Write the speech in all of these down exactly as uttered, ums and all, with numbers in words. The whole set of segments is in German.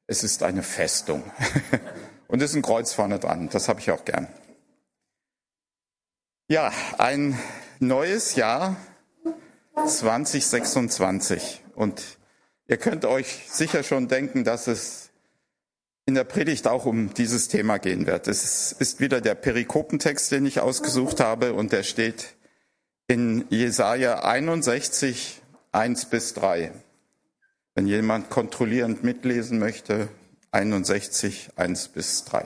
Es ist eine Festung. Und es ist ein Kreuz vorne dran. Das habe ich auch gern. Ja, ein neues Jahr zwanzig sechsundzwanzig. Und ihr könnt euch sicher schon denken, dass es in der Predigt auch um dieses Thema gehen wird. Es ist wieder der Perikopentext, den ich ausgesucht habe, und der steht in Jesaja einundsechzig, eins bis drei. Wenn jemand kontrollierend mitlesen möchte, einundsechzig, eins bis drei.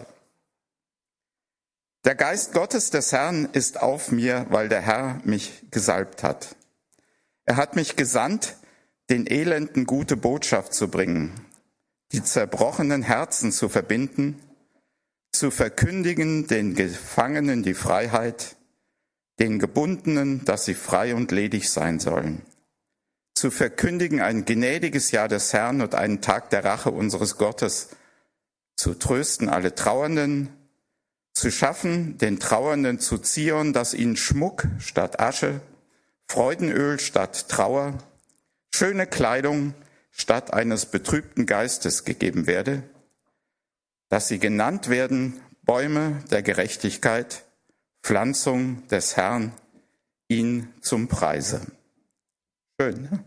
Der Geist Gottes des Herrn ist auf mir, weil der Herr mich gesalbt hat. Er hat mich gesandt, den Elenden gute Botschaft zu bringen, die zerbrochenen Herzen zu verbinden, zu verkündigen den Gefangenen die Freiheit, den Gebundenen, dass sie frei und ledig sein sollen, zu verkündigen ein gnädiges Jahr des Herrn und einen Tag der Rache unseres Gottes, zu trösten alle Trauernden, zu schaffen, den Trauernden zu Zion, dass ihnen Schmuck statt Asche, Freudenöl statt Trauer, schöne Kleidung statt eines betrübten Geistes gegeben werde, dass sie genannt werden Bäume der Gerechtigkeit, Pflanzung des Herrn, ihn zum Preise. Schön, ne?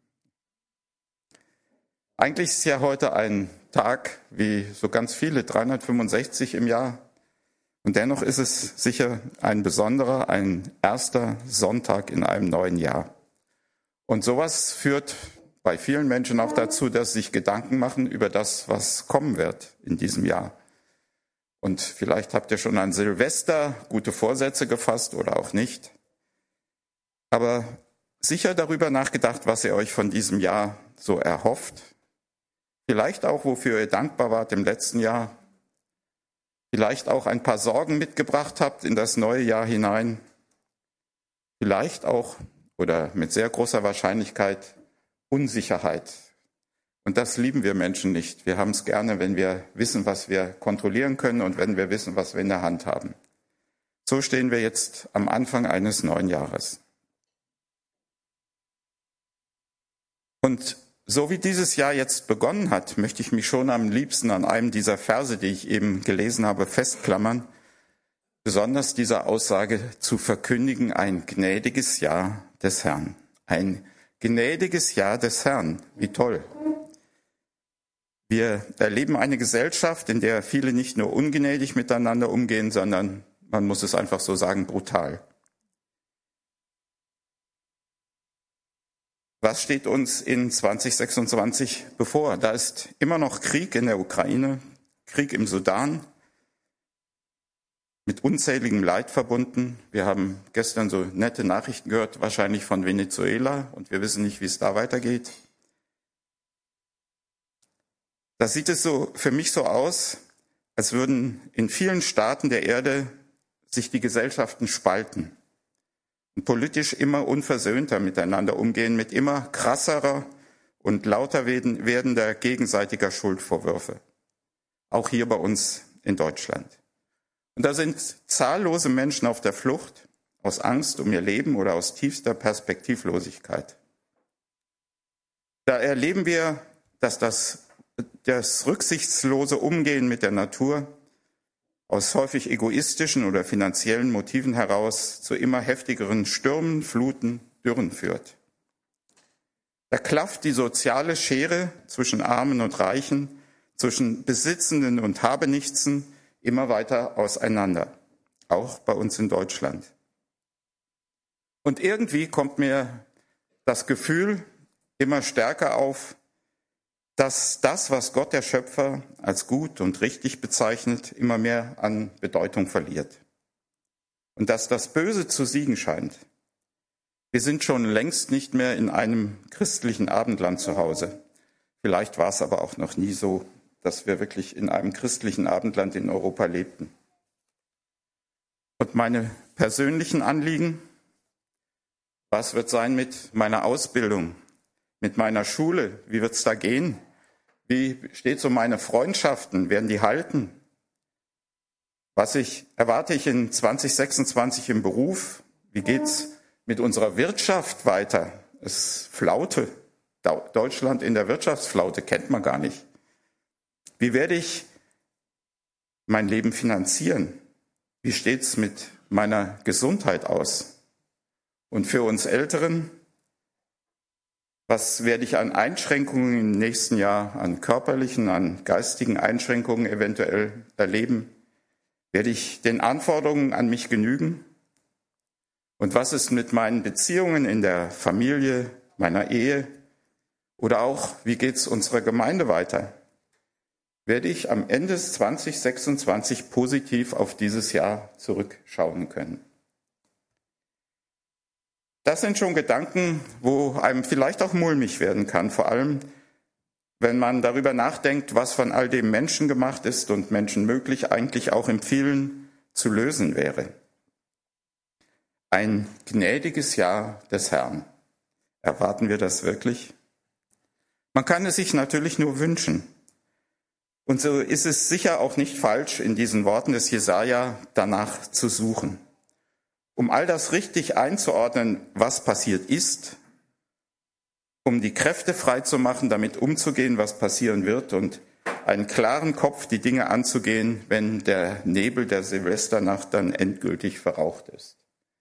Eigentlich ist ja heute ein Tag, wie so ganz viele, dreihundertfünfundsechzig im Jahr. Und dennoch ist es sicher ein besonderer, ein erster Sonntag in einem neuen Jahr. Und sowas führt bei vielen Menschen auch dazu, dass sie sich Gedanken machen über das, was kommen wird in diesem Jahr. Und vielleicht habt ihr schon an Silvester gute Vorsätze gefasst oder auch nicht. Aber sicher darüber nachgedacht, was ihr euch von diesem Jahr so erhofft. Vielleicht auch, wofür ihr dankbar wart im letzten Jahr. Vielleicht auch ein paar Sorgen mitgebracht habt in das neue Jahr hinein. Vielleicht auch, oder mit sehr großer Wahrscheinlichkeit, Unsicherheit. Und das lieben wir Menschen nicht. Wir haben es gerne, wenn wir wissen, was wir kontrollieren können und wenn wir wissen, was wir in der Hand haben. So stehen wir jetzt am Anfang eines neuen Jahres. Und so wie dieses Jahr jetzt begonnen hat, möchte ich mich schon am liebsten an einem dieser Verse, die ich eben gelesen habe, festklammern. Besonders diese Aussage zu verkündigen, ein gnädiges Jahr des Herrn. Ein gnädiges Jahr des Herrn. Wie toll. Wir erleben eine Gesellschaft, in der viele nicht nur ungnädig miteinander umgehen, sondern, man muss es einfach so sagen, brutal. Was steht uns in zwanzig sechsundzwanzig bevor? Da ist immer noch Krieg in der Ukraine, Krieg im Sudan, mit unzähligem Leid verbunden. Wir haben gestern so nette Nachrichten gehört, wahrscheinlich von Venezuela, und wir wissen nicht, wie es da weitergeht. Da sieht es so für mich so aus, als würden in vielen Staaten der Erde sich die Gesellschaften spalten. Und politisch immer unversöhnter miteinander umgehen, mit immer krasserer und lauter werdender gegenseitiger Schuldvorwürfe. Auch hier bei uns in Deutschland. Und da sind zahllose Menschen auf der Flucht, aus Angst um ihr Leben oder aus tiefster Perspektivlosigkeit. Da erleben wir, dass das, das rücksichtslose Umgehen mit der Natur aus häufig egoistischen oder finanziellen Motiven heraus zu immer heftigeren Stürmen, Fluten, Dürren führt. Da klafft die soziale Schere zwischen Armen und Reichen, zwischen Besitzenden und Habenichtsen immer weiter auseinander, auch bei uns in Deutschland. Und irgendwie kommt mir das Gefühl immer stärker auf, dass das, was Gott der Schöpfer als gut und richtig bezeichnet, immer mehr an Bedeutung verliert. Und dass das Böse zu siegen scheint. Wir sind schon längst nicht mehr in einem christlichen Abendland zu Hause. Vielleicht war es aber auch noch nie so, dass wir wirklich in einem christlichen Abendland in Europa lebten. Und meine persönlichen Anliegen, was wird sein mit meiner Ausbildung? Mit meiner Schule, wie wird's da gehen? Wie steht's um meine Freundschaften? Werden die halten? Was ich, erwarte ich in zwanzig sechsundzwanzig im Beruf? Wie geht's mit unserer Wirtschaft weiter? Es Flaute. Deutschland in der Wirtschaftsflaute kennt man gar nicht. Wie werde ich mein Leben finanzieren? Wie steht's mit meiner Gesundheit aus? Und für uns Älteren, was werde ich an Einschränkungen im nächsten Jahr, an körperlichen, an geistigen Einschränkungen eventuell erleben? Werde ich den Anforderungen an mich genügen? Und was ist mit meinen Beziehungen in der Familie, meiner Ehe? Oder auch, wie geht's unserer Gemeinde weiter? Werde ich am Ende zwanzig sechsundzwanzig positiv auf dieses Jahr zurückschauen können? Das sind schon Gedanken, wo einem vielleicht auch mulmig werden kann, vor allem wenn man darüber nachdenkt, was von all dem menschengemacht ist und menschenmöglich eigentlich auch im Vielen zu lösen wäre. Ein gnädiges Jahr des Herrn. Erwarten wir das wirklich? Man kann es sich natürlich nur wünschen. Und so ist es sicher auch nicht falsch, in diesen Worten des Jesaja danach zu suchen. Um all das richtig einzuordnen, was passiert ist, um die Kräfte freizumachen, damit umzugehen, was passieren wird und einen klaren Kopf, die Dinge anzugehen, wenn der Nebel der Silvesternacht dann endgültig verraucht ist.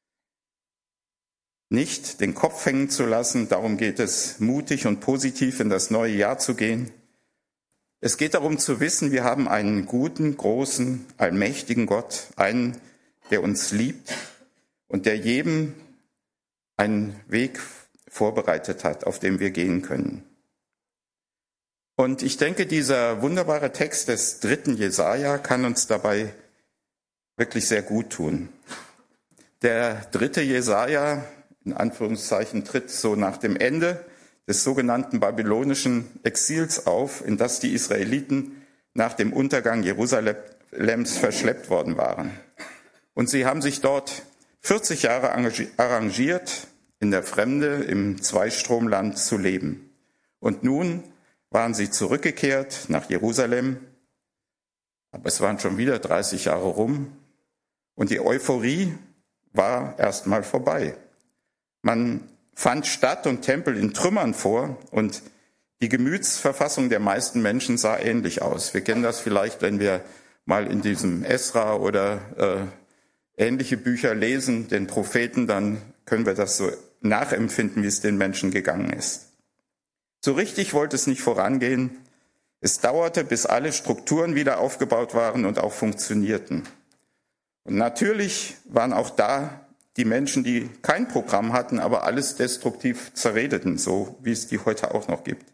Nicht den Kopf hängen zu lassen, darum geht es, mutig und positiv in das neue Jahr zu gehen. Es geht darum zu wissen, wir haben einen guten, großen, allmächtigen Gott, einen, der uns liebt und der jedem einen Weg vorbereitet hat, auf dem wir gehen können. Und ich denke, dieser wunderbare Text des dritten Jesaja kann uns dabei wirklich sehr gut tun. Der dritte Jesaja, in Anführungszeichen, tritt so nach dem Ende des sogenannten babylonischen Exils auf, in das die Israeliten nach dem Untergang Jerusalems verschleppt worden waren. Und sie haben sich dort vierzig Jahre arrangiert, in der Fremde im Zweistromland zu leben. Und nun waren sie zurückgekehrt nach Jerusalem, aber es waren schon wieder dreißig Jahre rum und die Euphorie war erstmal vorbei. Man fand Stadt und Tempel in Trümmern vor und die Gemütsverfassung der meisten Menschen sah ähnlich aus. Wir kennen das vielleicht, wenn wir mal in diesem Esra oder äh, ähnliche Bücher lesen, den Propheten, dann können wir das so nachempfinden, wie es den Menschen gegangen ist. So richtig wollte es nicht vorangehen. Es dauerte, bis alle Strukturen wieder aufgebaut waren und auch funktionierten. Und natürlich waren auch da die Menschen, die kein Programm hatten, aber alles destruktiv zerredeten, so wie es die heute auch noch gibt.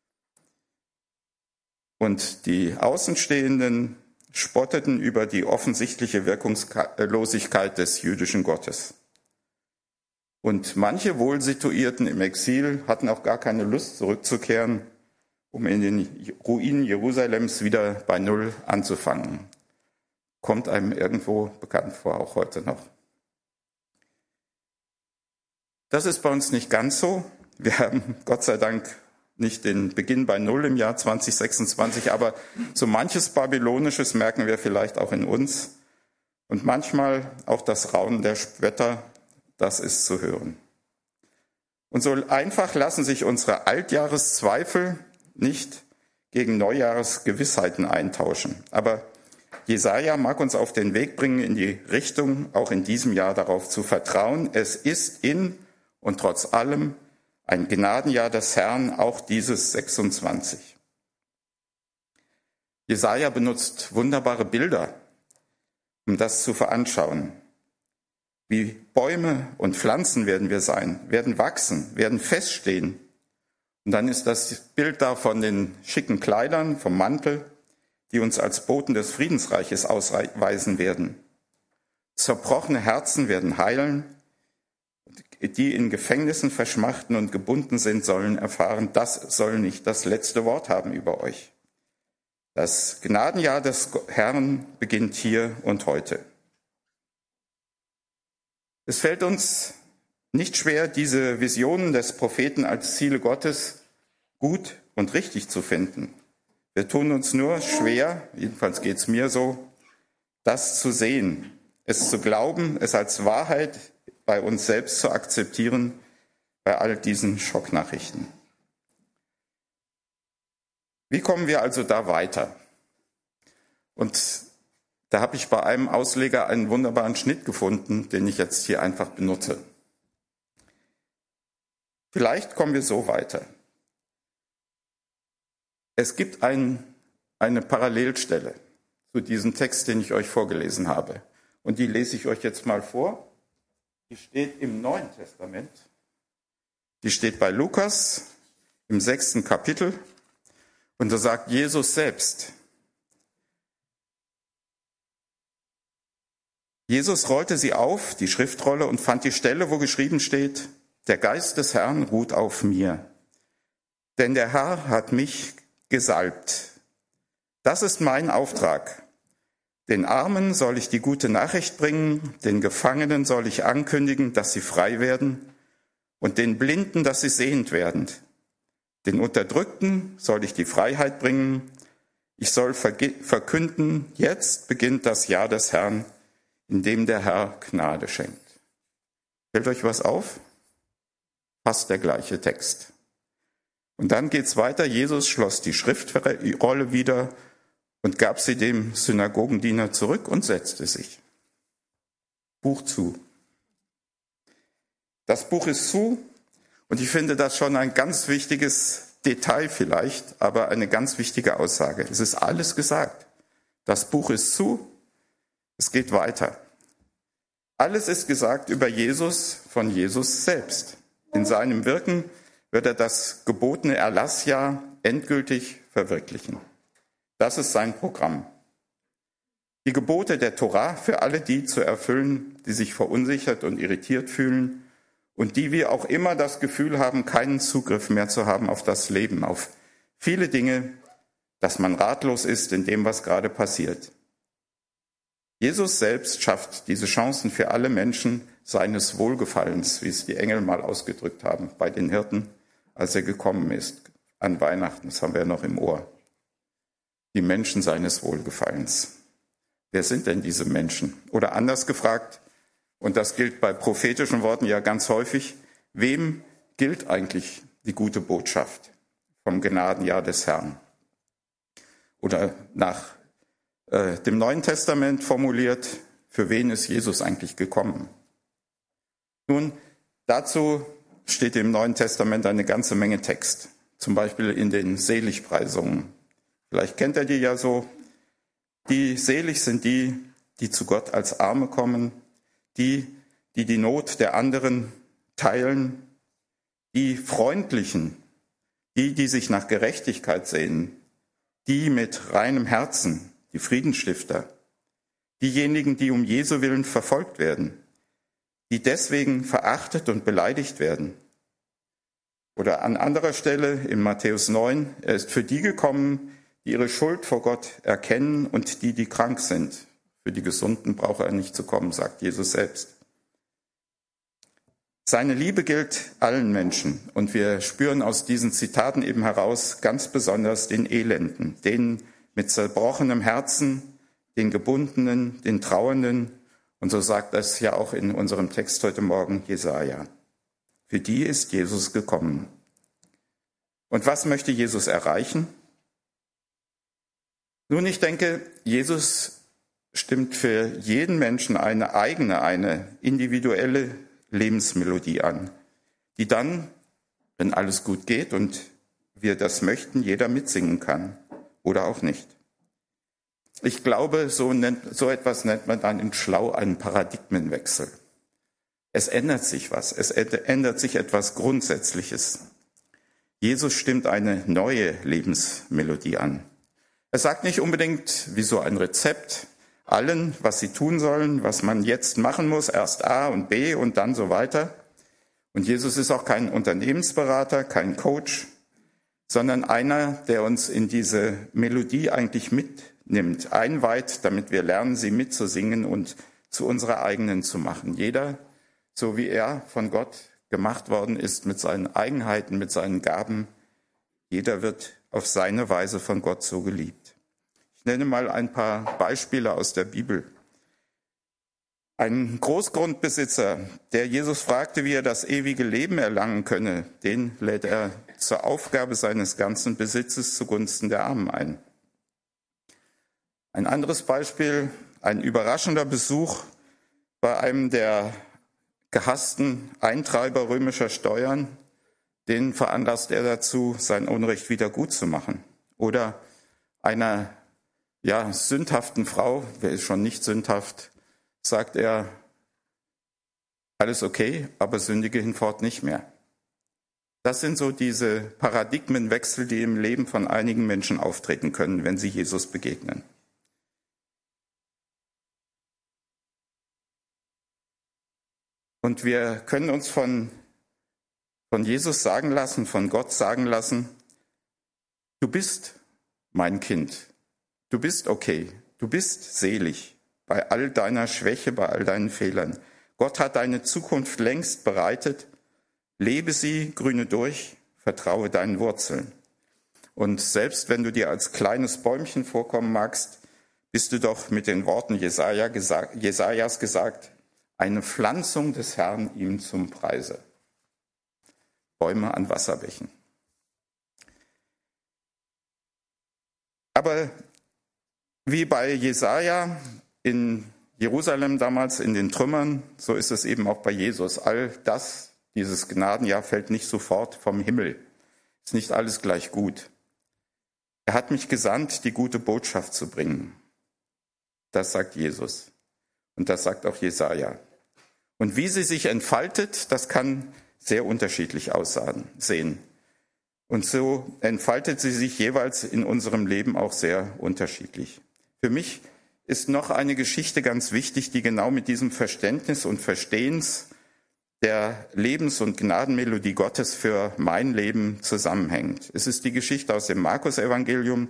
Und die Außenstehenden spotteten über die offensichtliche Wirkungslosigkeit des jüdischen Gottes. Und manche Wohlsituierten im Exil hatten auch gar keine Lust, zurückzukehren, um in den Ruinen Jerusalems wieder bei Null anzufangen. Kommt einem irgendwo bekannt vor, auch heute noch. Das ist bei uns nicht ganz so. Wir haben Gott sei Dank nicht den Beginn bei Null im Jahr zwanzig sechsundzwanzig, aber so manches Babylonisches merken wir vielleicht auch in uns. Und manchmal auch das Raunen der Spötter, das ist zu hören. Und so einfach lassen sich unsere Altjahreszweifel nicht gegen Neujahresgewissheiten eintauschen. Aber Jesaja mag uns auf den Weg bringen, in die Richtung, auch in diesem Jahr darauf zu vertrauen. Es ist in und trotz allem ein Gnadenjahr des Herrn, auch dieses sechsundzwanzig. Jesaja benutzt wunderbare Bilder, um das zu veranschaulichen. Wie Bäume und Pflanzen werden wir sein, werden wachsen, werden feststehen. Und dann ist das Bild da von den schicken Kleidern, vom Mantel, die uns als Boten des Friedensreiches ausweisen werden. Zerbrochene Herzen werden heilen. Die in Gefängnissen verschmachten und gebunden sind, sollen erfahren, das soll nicht das letzte Wort haben über euch. Das Gnadenjahr des Herrn beginnt hier und heute. Es fällt uns nicht schwer, diese Visionen des Propheten als Ziele Gottes gut und richtig zu finden. Wir tun uns nur schwer, jedenfalls geht es mir so, das zu sehen, es zu glauben, es als Wahrheit bei uns selbst zu akzeptieren, bei all diesen Schocknachrichten. Wie kommen wir also da weiter? Und da habe ich bei einem Ausleger einen wunderbaren Schnitt gefunden, den ich jetzt hier einfach benutze. Vielleicht kommen wir so weiter. Es gibt ein, eine Parallelstelle zu diesem Text, den ich euch vorgelesen habe. Und die lese ich euch jetzt mal vor. Die steht im Neuen Testament. Die steht bei Lukas im sechsten Kapitel. Und da sagt Jesus selbst: Jesus rollte sie auf, die Schriftrolle, und fand die Stelle, wo geschrieben steht: Der Geist des Herrn ruht auf mir, denn der Herr hat mich gesalbt. Das ist mein Auftrag. Den Armen soll ich die gute Nachricht bringen, den Gefangenen soll ich ankündigen, dass sie frei werden, und den Blinden, dass sie sehend werden. Den Unterdrückten soll ich die Freiheit bringen. Ich soll verkünden, jetzt beginnt das Jahr des Herrn, in dem der Herr Gnade schenkt. Fällt euch was auf? Fast der gleiche Text. Und dann geht's weiter. Jesus schloss die Schriftrolle wieder und gab sie dem Synagogendiener zurück und setzte sich. Buch zu. Das Buch ist zu, und ich finde das schon ein ganz wichtiges Detail vielleicht, aber eine ganz wichtige Aussage. Es ist alles gesagt. Das Buch ist zu, es geht weiter. Alles ist gesagt über Jesus von Jesus selbst. In seinem Wirken wird er das gebotene Erlassjahr endgültig verwirklichen. Das ist sein Programm. Die Gebote der Tora für alle die zu erfüllen, die sich verunsichert und irritiert fühlen und die wie auch immer das Gefühl haben, keinen Zugriff mehr zu haben auf das Leben, auf viele Dinge, dass man ratlos ist in dem, was gerade passiert. Jesus selbst schafft diese Chancen für alle Menschen seines Wohlgefallens, wie es die Engel mal ausgedrückt haben bei den Hirten, als er gekommen ist an Weihnachten. Das haben wir ja noch im Ohr. Die Menschen seines Wohlgefallens. Wer sind denn diese Menschen? Oder anders gefragt, und das gilt bei prophetischen Worten ja ganz häufig, wem gilt eigentlich die gute Botschaft vom Gnadenjahr des Herrn? Oder nach äh, dem Neuen Testament formuliert, für wen ist Jesus eigentlich gekommen? Nun, dazu steht im Neuen Testament eine ganze Menge Text, zum Beispiel in den Seligpreisungen. Vielleicht kennt ihr die ja so. Die selig sind die, die zu Gott als Arme kommen, die, die die Not der anderen teilen, die Freundlichen, die, die sich nach Gerechtigkeit sehnen, die mit reinem Herzen, die Friedensstifter, diejenigen, die um Jesu willen verfolgt werden, die deswegen verachtet und beleidigt werden. Oder an anderer Stelle in Matthäus neun, er ist für die gekommen, die ihre Schuld vor Gott erkennen und die, die krank sind. Für die Gesunden braucht er nicht zu kommen, sagt Jesus selbst. Seine Liebe gilt allen Menschen, und wir spüren aus diesen Zitaten eben heraus ganz besonders den Elenden, denen mit zerbrochenem Herzen, den Gebundenen, den Trauernden, und so sagt das ja auch in unserem Text heute Morgen Jesaja. Für die ist Jesus gekommen. Und was möchte Jesus erreichen? Nun, ich denke, Jesus stimmt für jeden Menschen eine eigene, eine individuelle Lebensmelodie an, die dann, wenn alles gut geht und wir das möchten, jeder mitsingen kann oder auch nicht. Ich glaube, so, nennt, so etwas nennt man dann in Schlau einen Paradigmenwechsel. Es ändert sich was, es ändert sich etwas Grundsätzliches. Jesus stimmt eine neue Lebensmelodie an. Er sagt nicht unbedingt wie so ein Rezept allen, was sie tun sollen, was man jetzt machen muss, erst A und B und dann so weiter. Und Jesus ist auch kein Unternehmensberater, kein Coach, sondern einer, der uns in diese Melodie eigentlich mitnimmt, einweiht, damit wir lernen, sie mitzusingen und zu unserer eigenen zu machen. Jeder, so wie er von Gott gemacht worden ist, mit seinen Eigenheiten, mit seinen Gaben, jeder wird auf seine Weise von Gott so geliebt. Ich nenne mal ein paar Beispiele aus der Bibel. Ein Großgrundbesitzer, der Jesus fragte, wie er das ewige Leben erlangen könne, den lädt er zur Aufgabe seines ganzen Besitzes zugunsten der Armen ein. Ein anderes Beispiel, ein überraschender Besuch bei einem der gehassten Eintreiber römischer Steuern, den veranlasst er dazu, sein Unrecht wieder gut zu machen. Oder einer ja, sündhaften Frau, wer ist schon nicht sündhaft, sagt er, alles okay, aber sündige hinfort nicht mehr. Das sind so diese Paradigmenwechsel, die im Leben von einigen Menschen auftreten können, wenn sie Jesus begegnen. Und wir können uns von, von Jesus sagen lassen, von Gott sagen lassen, du bist mein Kind, du bist okay, du bist selig bei all deiner Schwäche, bei all deinen Fehlern. Gott hat deine Zukunft längst bereitet, lebe sie, grüne durch, vertraue deinen Wurzeln. Und selbst wenn du dir als kleines Bäumchen vorkommen magst, bist du doch mit den Worten Jesaja gesagt, Jesajas gesagt, eine Pflanzung des Herrn ihm zum Preise. Bäume an Wasserbächen. Aber wie bei Jesaja in Jerusalem damals in den Trümmern, so ist es eben auch bei Jesus. All das, dieses Gnadenjahr fällt nicht sofort vom Himmel. Ist nicht alles gleich gut. Er hat mich gesandt, die gute Botschaft zu bringen. Das sagt Jesus. Und das sagt auch Jesaja. Und wie sie sich entfaltet, das kann sehr unterschiedlich aussehen. Und so entfaltet sie sich jeweils in unserem Leben auch sehr unterschiedlich. Für mich ist noch eine Geschichte ganz wichtig, die genau mit diesem Verständnis und Verstehens der Lebens- und Gnadenmelodie Gottes für mein Leben zusammenhängt. Es ist die Geschichte aus dem Markus-Evangelium,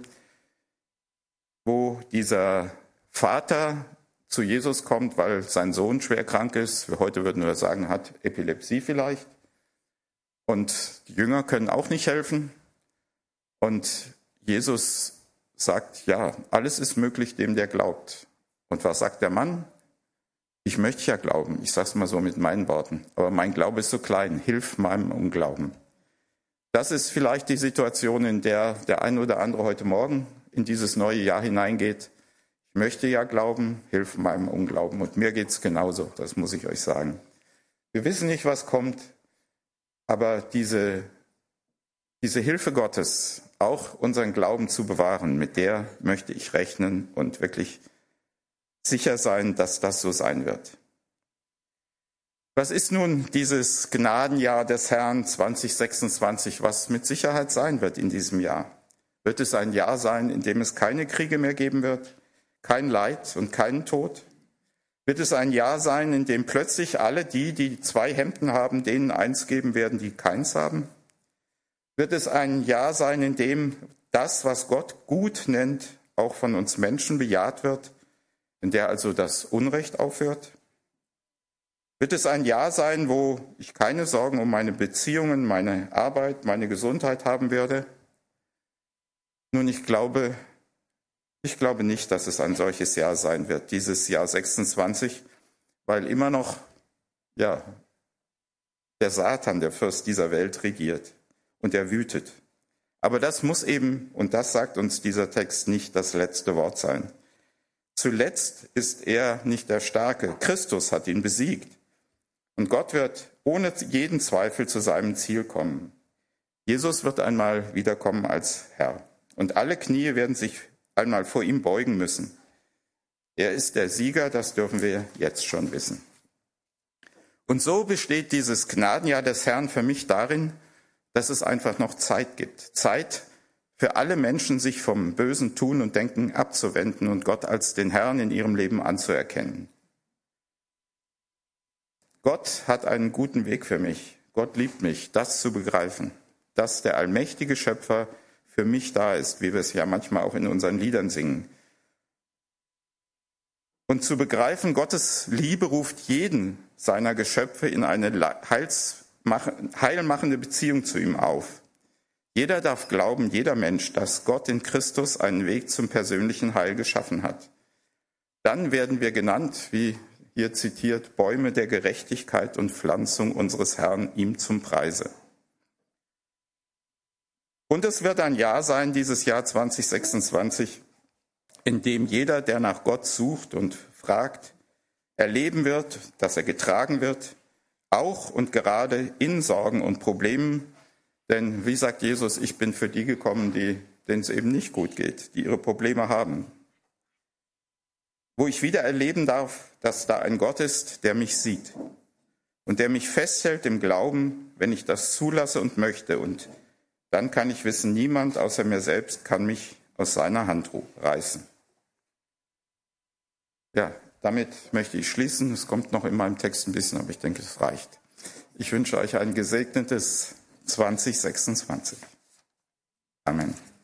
wo dieser Vater zu Jesus kommt, weil sein Sohn schwer krank ist. Heute würden wir sagen, hat Epilepsie vielleicht. Und die Jünger können auch nicht helfen. Und Jesus sagt, ja, alles ist möglich dem, der glaubt. Und was sagt der Mann? Ich möchte ja glauben. Ich sage es mal so mit meinen Worten. Aber mein Glaube ist so klein. Hilf meinem Unglauben. Das ist vielleicht die Situation, in der der ein oder andere heute Morgen in dieses neue Jahr hineingeht. Ich möchte ja glauben, hilf meinem Unglauben. Und mir geht's genauso, das muss ich euch sagen. Wir wissen nicht, was kommt, aber diese, diese Hilfe Gottes, auch unseren Glauben zu bewahren, mit der möchte ich rechnen und wirklich sicher sein, dass das so sein wird. Was ist nun dieses Gnadenjahr des Herrn zwanzig sechsundzwanzig, was mit Sicherheit sein wird in diesem Jahr? Wird es ein Jahr sein, in dem es keine Kriege mehr geben wird? Kein Leid und keinen Tod? Wird es ein Jahr sein, in dem plötzlich alle die, die zwei Hemden haben, denen eins geben werden, die keins haben? Wird es ein Jahr sein, in dem das, was Gott gut nennt, auch von uns Menschen bejaht wird, in der also das Unrecht aufhört? Wird es ein Jahr sein, wo ich keine Sorgen um meine Beziehungen, meine Arbeit, meine Gesundheit haben werde? Nun, ich glaube, Ich glaube nicht, dass es ein solches Jahr sein wird, dieses Jahr sechsundzwanzig, weil immer noch, ja, der Satan, der Fürst dieser Welt, regiert und er wütet. Aber das muss eben, und das sagt uns dieser Text, nicht das letzte Wort sein. Zuletzt ist er nicht der Starke. Christus hat ihn besiegt. Und Gott wird ohne jeden Zweifel zu seinem Ziel kommen. Jesus wird einmal wiederkommen als Herr. Und alle Knie werden sich einmal vor ihm beugen müssen. Er ist der Sieger, das dürfen wir jetzt schon wissen. Und so besteht dieses Gnadenjahr des Herrn für mich darin, dass es einfach noch Zeit gibt. Zeit für alle Menschen, sich vom bösen Tun und Denken abzuwenden und Gott als den Herrn in ihrem Leben anzuerkennen. Gott hat einen guten Weg für mich. Gott liebt mich, das zu begreifen, dass der allmächtige Schöpfer für mich da ist, wie wir es ja manchmal auch in unseren Liedern singen. Und zu begreifen, Gottes Liebe ruft jeden seiner Geschöpfe in eine heilmachende Beziehung zu ihm auf. Jeder darf glauben, jeder Mensch, dass Gott in Christus einen Weg zum persönlichen Heil geschaffen hat. Dann werden wir genannt, wie hier zitiert, Bäume der Gerechtigkeit und Pflanzung unseres Herrn ihm zum Preise. Und es wird ein Jahr sein, dieses Jahr zwanzig sechsundzwanzig, in dem jeder, der nach Gott sucht und fragt, erleben wird, dass er getragen wird, auch und gerade in Sorgen und Problemen. Denn wie sagt Jesus, ich bin für die gekommen, die, denen es eben nicht gut geht, die ihre Probleme haben. Wo ich wieder erleben darf, dass da ein Gott ist, der mich sieht und der mich festhält im Glauben, wenn ich das zulasse und möchte. Und dann kann ich wissen, niemand außer mir selbst kann mich aus seiner Hand reißen. Ja, damit möchte ich schließen. Es kommt noch in meinem Text ein bisschen, aber ich denke, es reicht. Ich wünsche euch ein gesegnetes zwanzig sechsundzwanzig. Amen.